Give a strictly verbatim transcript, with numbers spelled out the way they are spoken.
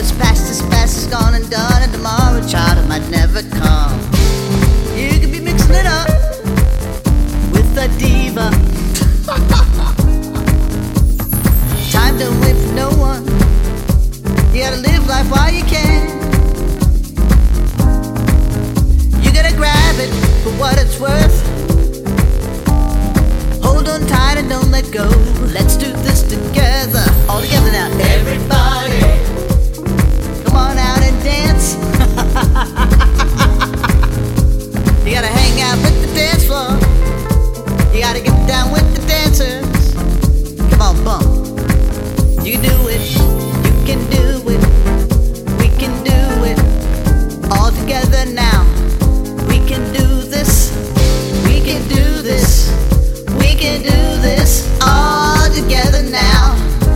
it's past, it's past, it's gone and done, and tomorrow, child, it might never come. You could be mixing it up with a diva. Time don't wait for no one. You gotta live life while you can. You gotta grab it for what it's worth. Hold on tight and don't let go. Let's do this together. All together now. Everybody, come on out and dance. You gotta hang out with the dance floor. You gotta get down with the dancers. Come on, bump. You can do